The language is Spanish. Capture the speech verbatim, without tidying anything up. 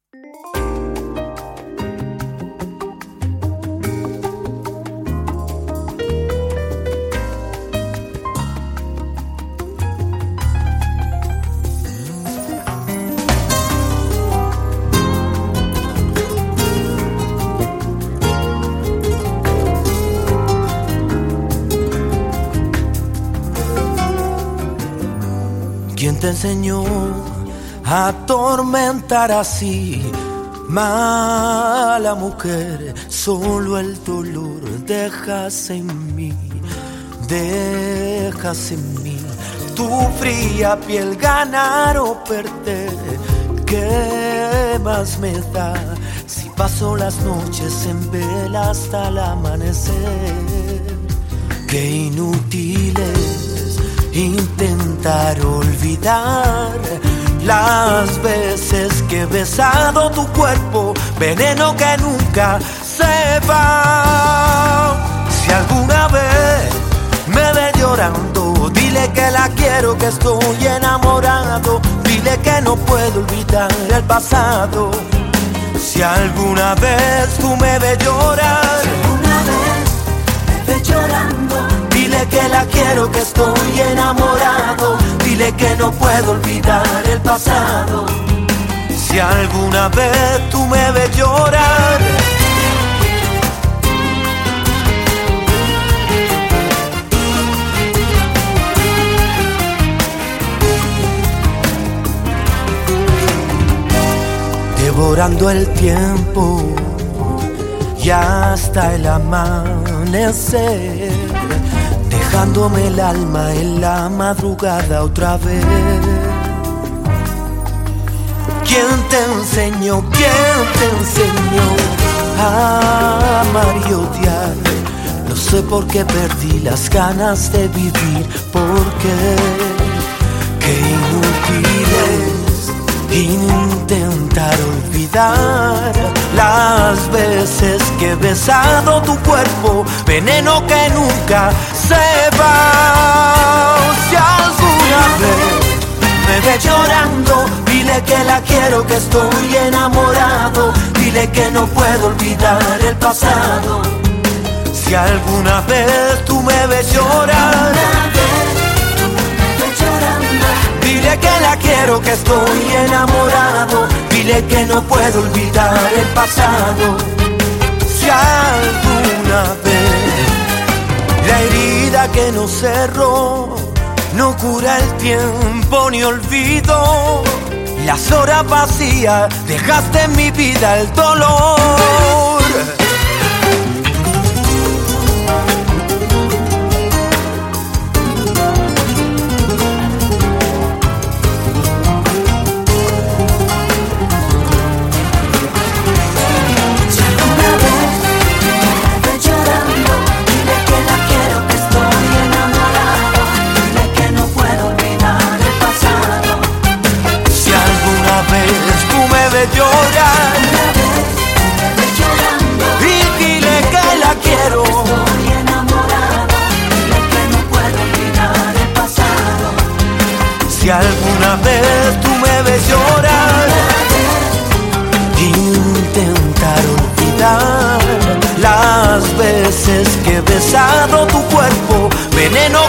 ¿Quién te enseñó a atormentar así? Mala mujer, solo el dolor dejas en mí, dejas en mí. Tu fría piel, ganar o perder, ¿qué más me da? Si paso las noches en vela hasta el amanecer. Qué inútil es intentar olvidar las veces que he besado tu cuerpo, veneno que nunca se va. Si alguna vez me ve llorando, dile que la quiero, que estoy enamorado. Dile que no puedo olvidar el pasado. Si alguna vez tú me ves llorar, si alguna vez me ves llorando, dile que la quiero, que estoy enamorado. Dile que no puedo olvidar el pasado. Si alguna vez tú me ves llorar, devorando el tiempo y hasta el amanecer, dejándome el alma en la madrugada otra vez. ¿Quién te enseñó, quién te enseñó a amar y odiar? No sé por qué perdí las ganas de vivir, porque qué inútil es intentar olvidar las veces que he besado tu cuerpo, veneno que nunca se va. Si alguna vez me ve llorando, dile que la quiero, que estoy enamorado. Dile que no puedo olvidar el pasado. Si alguna vez tú me ves llorar, dile que la quiero, que estoy enamorado. Dile que no puedo olvidar el pasado. Si alguna vez la herida que nos cerró no cura el tiempo ni olvido, las horas vacías dejaste en mi vida el dolor. Llorar y dile que la quiero, estoy enamorado. Dile que no puedo olvidar el pasado. Si alguna vez tú me ves llorar, intentar olvidar las veces que he besado tu cuerpo, veneno